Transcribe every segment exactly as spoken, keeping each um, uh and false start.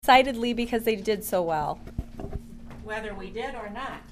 excitedly because they did so well. Whether we did or not.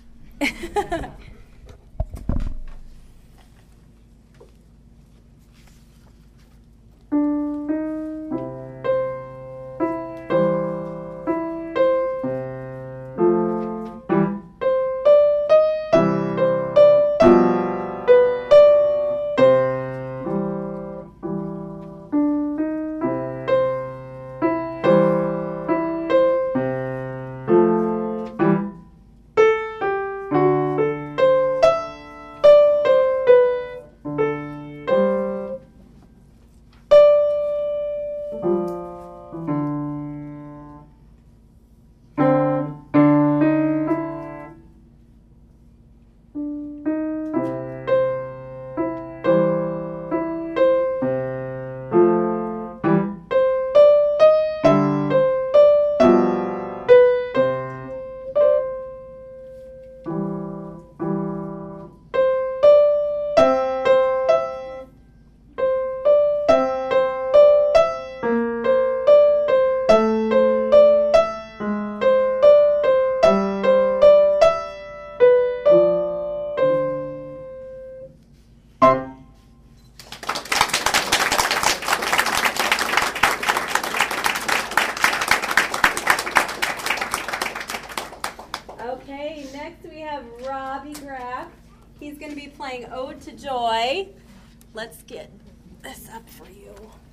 Okay, next we have Robbie Graff. He's going to be playing Ode to Joy. Let's get this up for you.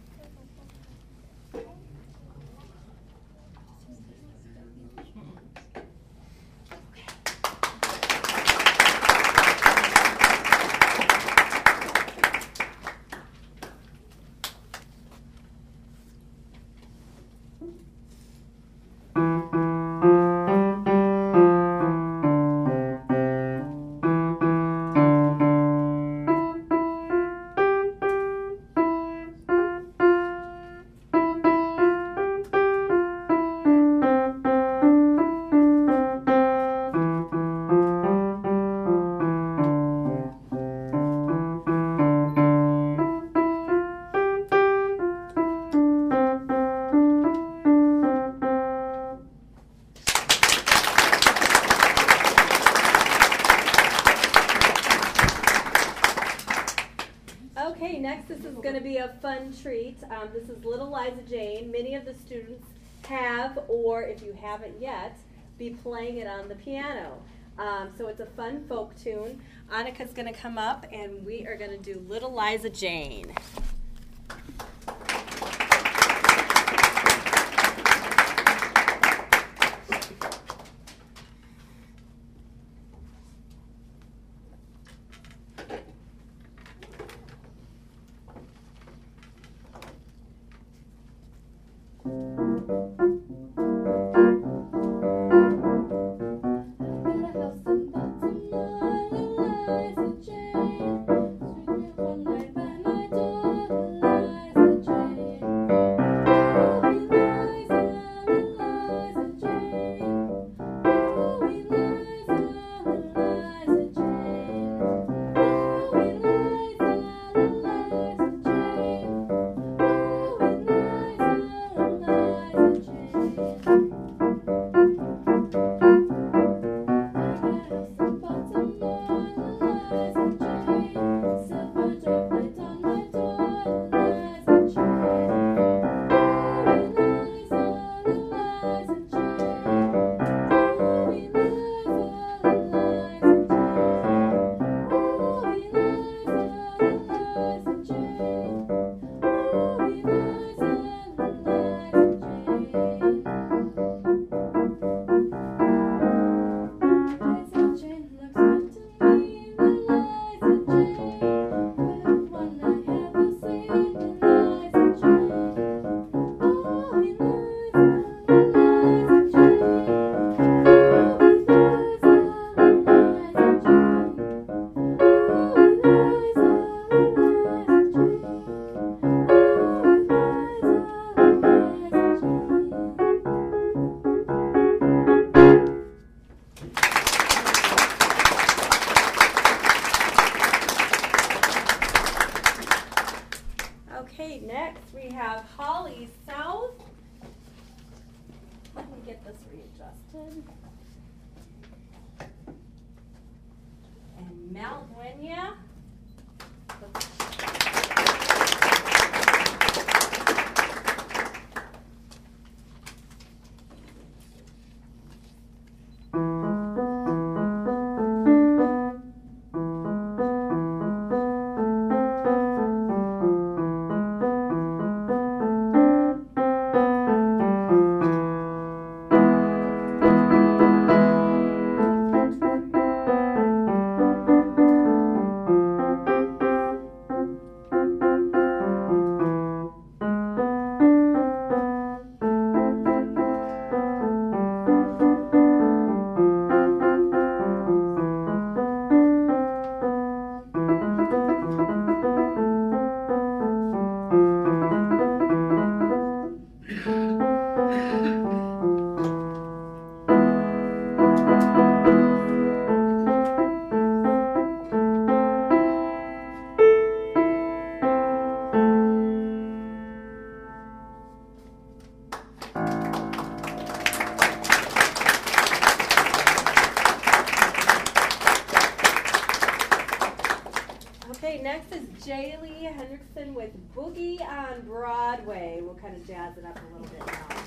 Okay, next this is going to be a fun treat. Um, this is Little Liza Jane. Many of the students have, or if you haven't yet, be playing it on the piano. Um, so it's a fun folk tune. Annika's going to come up and we are going to do Little Liza Jane. get this readjusted. And Mel Gwenya. Okay, next is Jaylee Hendrickson with Boogie on Broadway. We'll kind of jazz it up a little bit now.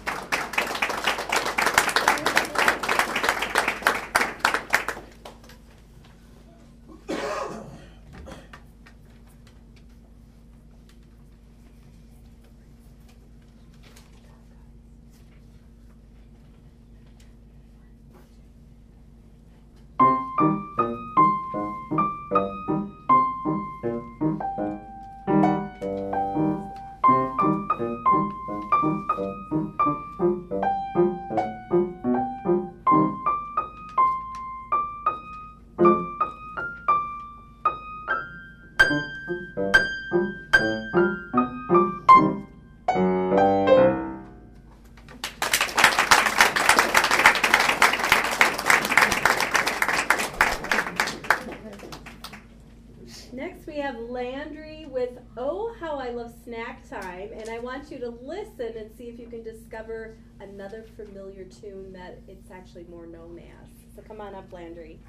Next we have Landry with Oh How I Love Snack Time, and I want you to listen and see if you can discover another familiar tune that it's actually more known as. So come on up, Landry.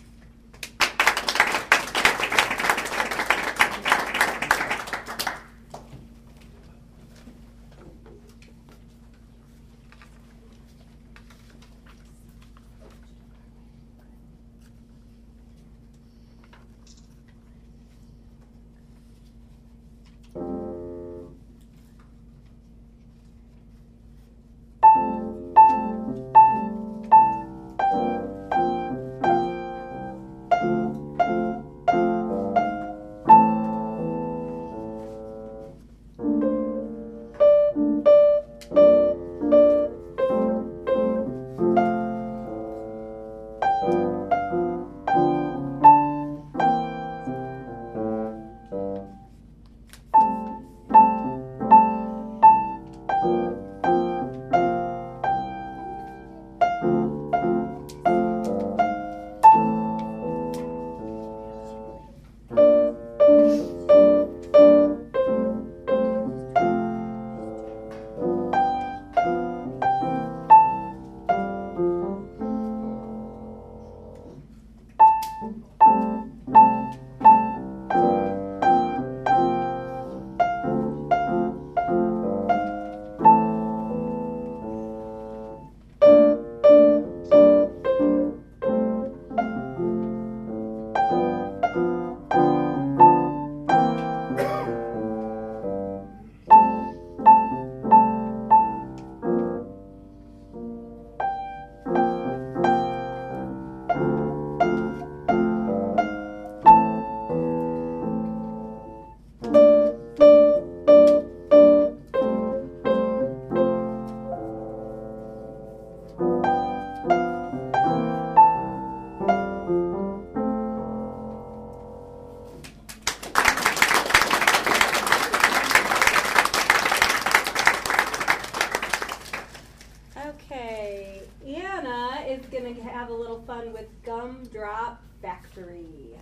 Okay, Anna is going to have a little fun with Gumdrop Factory.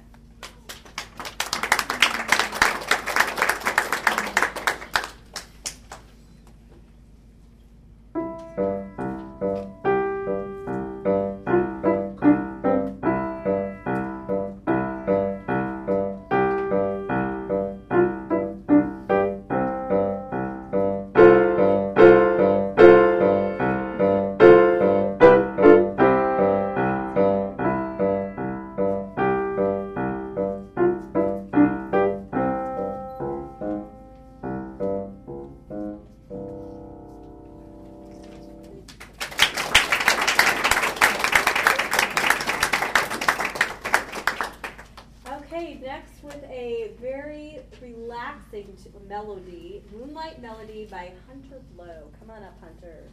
next with a very relaxing t- melody, Moonlight Melody by Hunter Blow. Come on up, Hunter.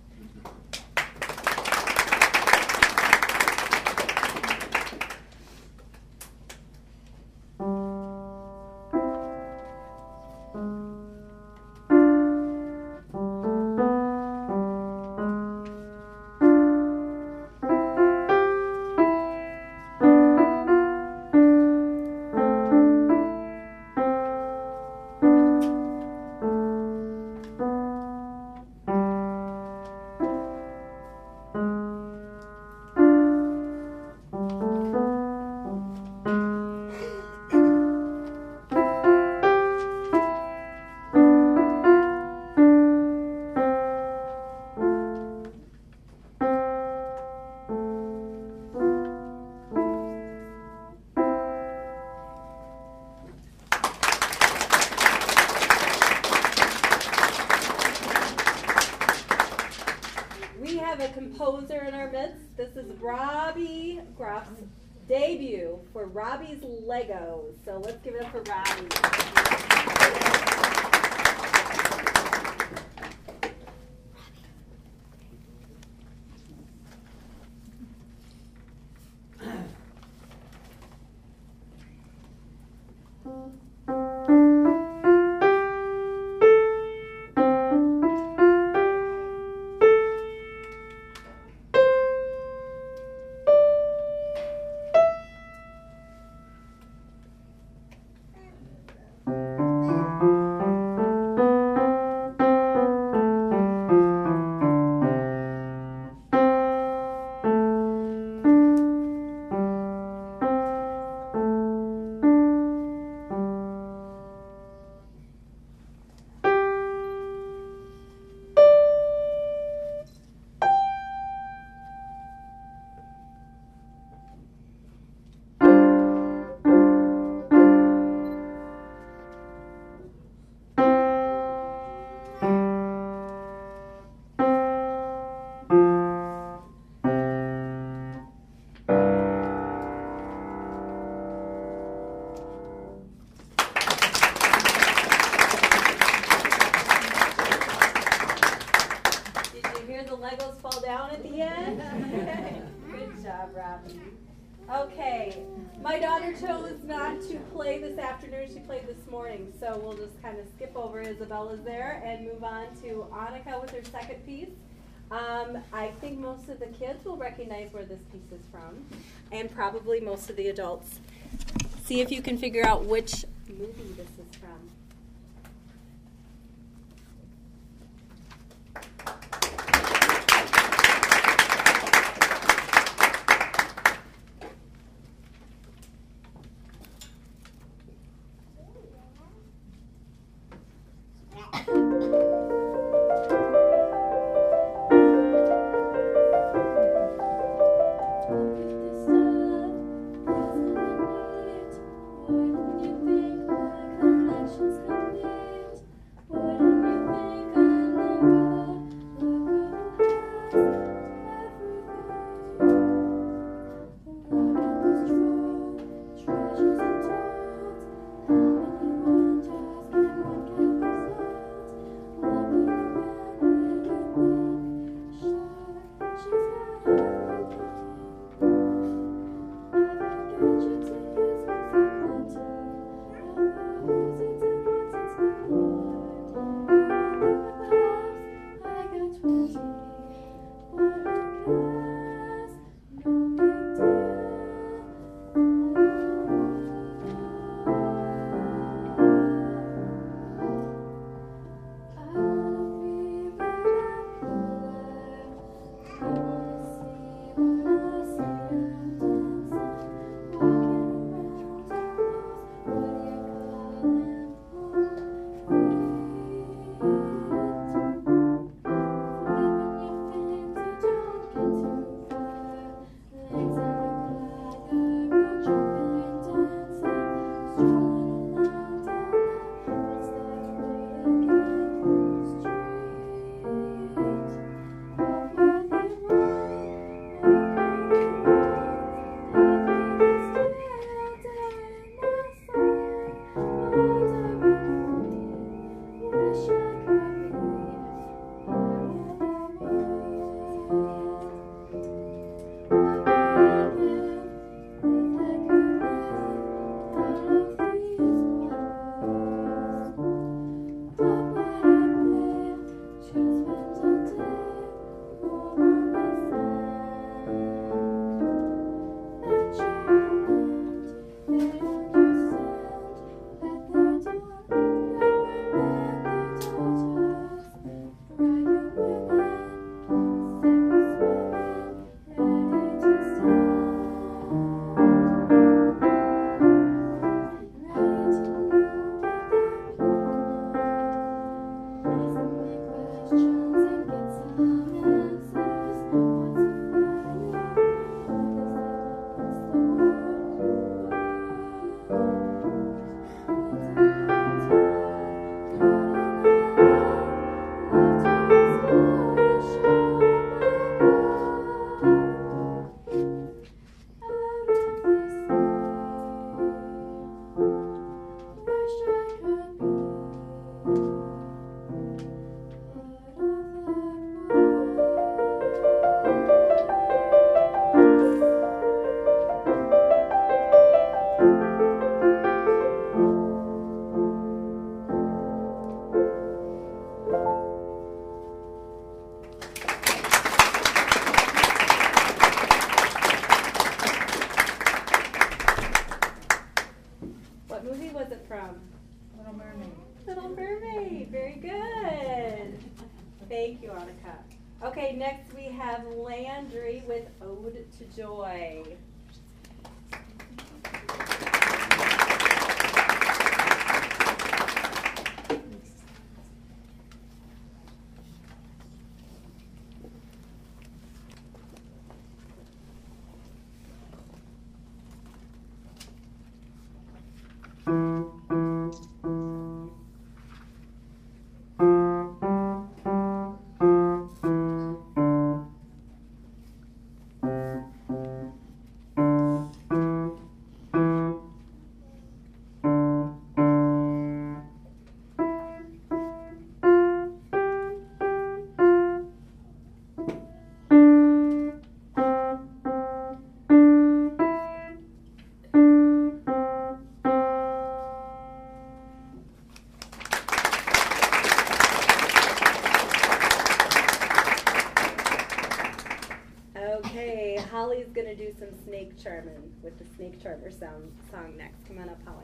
Composer in our midst. This is Robbie Groff's debut for Robbie's Legos. So let's give it up for Robbie. Okay, my daughter chose not to play this afternoon. She played this morning, so we'll just kind of skip over Isabella's there and move on to Annika with her second piece. Um, I think most of the kids will recognize where this piece is from, and probably most of the adults. See if you can figure out which movie this is from. Connections have Landry with Ode to Joy. Okay, Holly's gonna do some snake charming with the snake charmer sound song next. Come on up, Holly.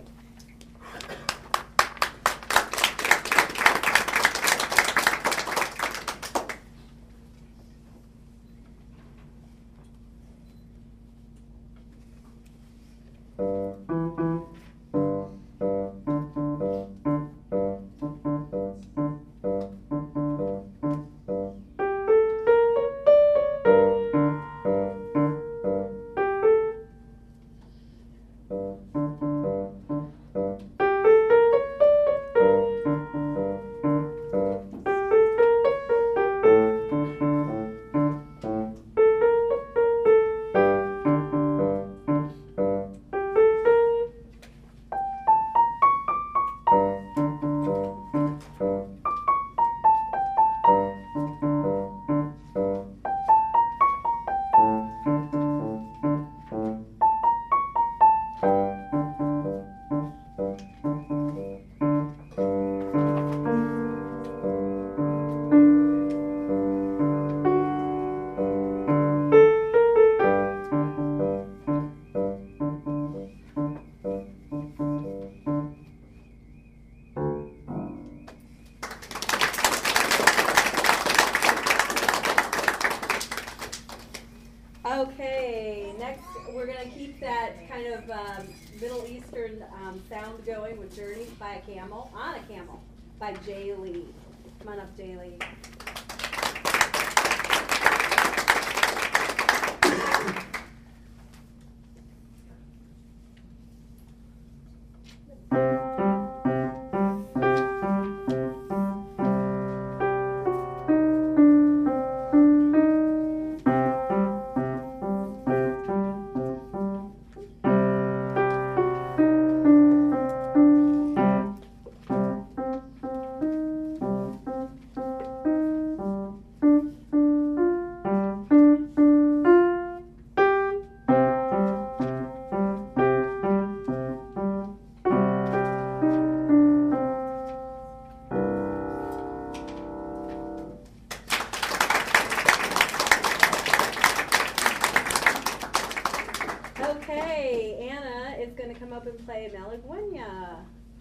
Okay, next we're going to keep that kind of um, Middle Eastern um, sound going with Journeys by a Camel, on a Camel, by Jay Lee. Come on up, Jay Lee. Okay, Anna is going to come up and play Malagueña.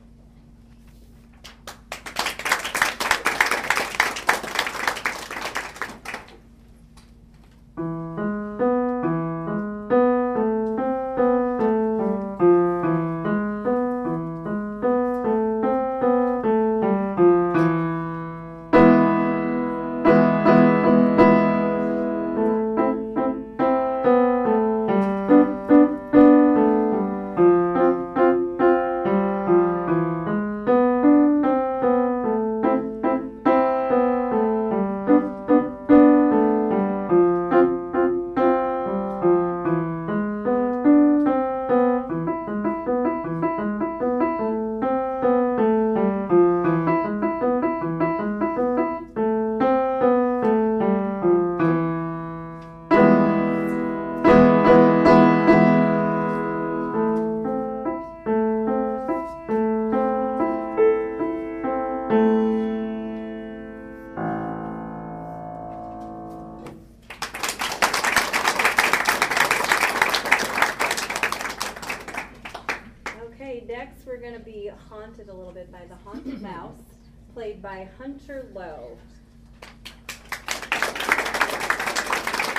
Next, we're going to be haunted a little bit by The Haunted Mouse, played by Hunter Lowe.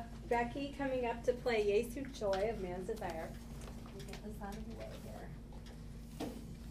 have Becky coming up to play Jesu Joy of Man's Desire. We'll get this out of the way here.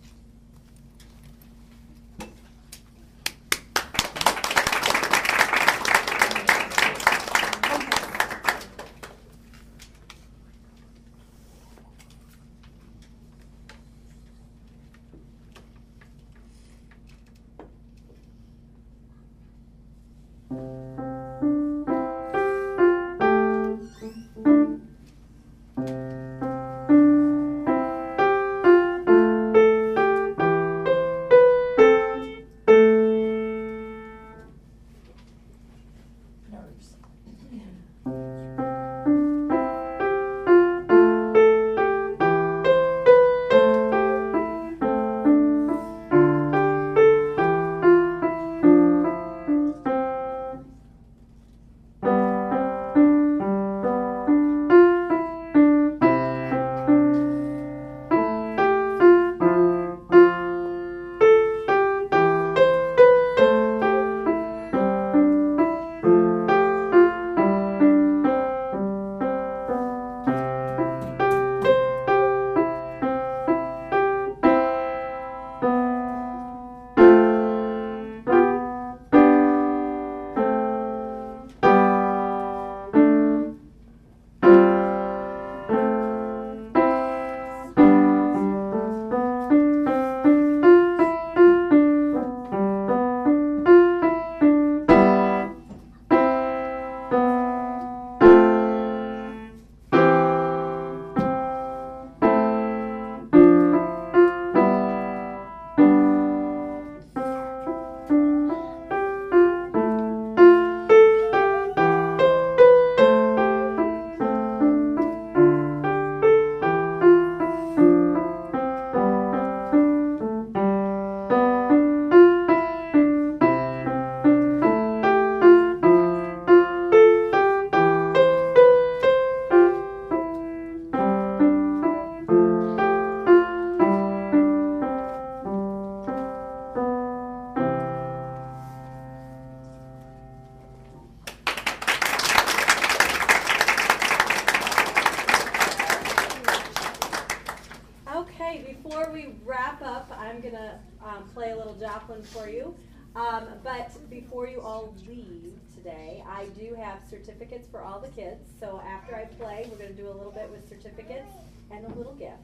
Before we wrap up, I'm going to um, play a little Joplin for you. Um, but before you all leave today, I do have certificates for all the kids. So after I play, we're going to do a little bit with certificates and a little gift.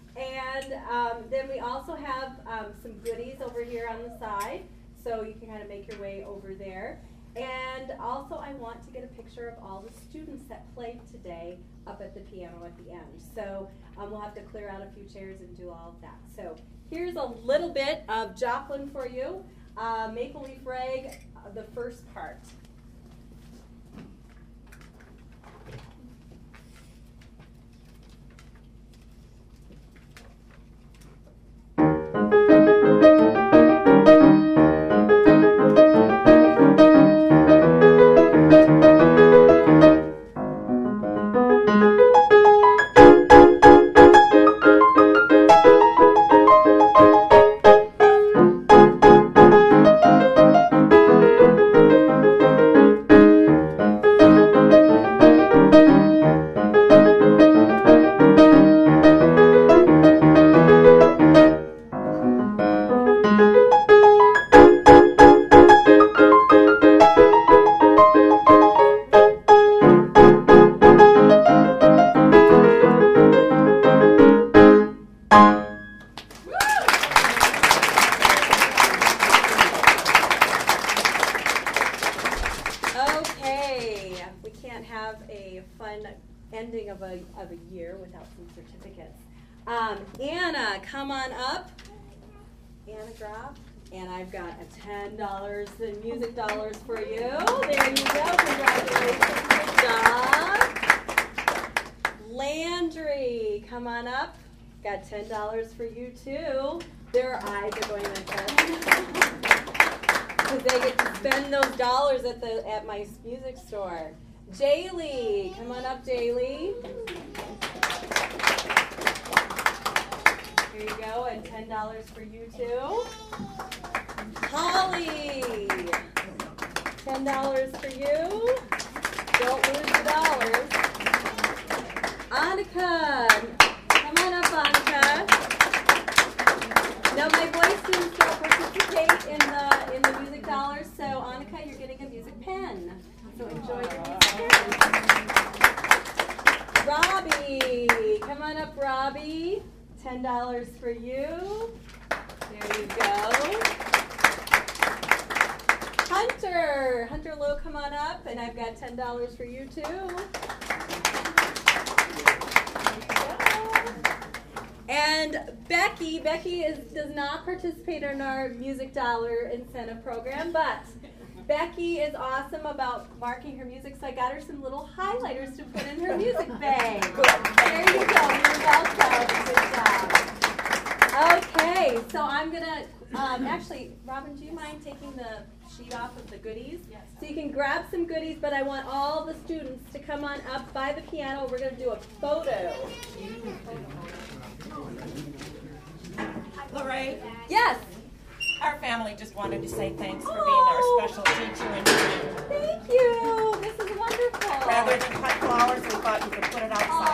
And um, then we also have um, some goodies over here on the side. So you can kind of make your way over there. And also I want to get a picture of all the students that played today up at the piano at the end. So um, we'll have to clear out a few chairs and do all of that. So here's a little bit of Joplin for you. Uh, Maple Leaf Rag, uh, the first part. Ending of a, of a year without some certificates. Um, Anna, come on up. Anna Groff. And I've got a ten dollars in music dollars for you. There you go. Congratulations. Good job. Landry, come on up. Got ten dollars for you too. Their eyes are going like this. Because they get to spend those dollars at the at my music store. Jaylee, come on up, Jaylee. Here you go, and ten dollars for you too. Holly, ten dollars for you. Don't lose it dollars. Annika, come on up, Annika. Now my voice students don't participate in the in the music dollars, so Annika, you're getting a music pen. So enjoy your music pen. Robbie, come on up, Robbie. Ten dollars for you. There you go. Hunter, Hunter Lowe, come on up, and I've got ten dollars for you too. And Becky, Becky is, does not participate in our Music Dollar incentive program, but Becky is awesome about marking her music, so I got her some little highlighters to put in her music bag. There you go. You're welcome. Good job. Okay, so I'm gonna um, actually, Robin, do you mind taking the sheet off of the goodies? Yes. So you can grab some goodies, but I want all the students to come on up by the piano. We're gonna do a photo. Lorraine, Yes. our family just wanted to say thanks for being Oh. our special teacher in June. Thank you. This is wonderful. Rather than cut flowers, we thought you could put it outside.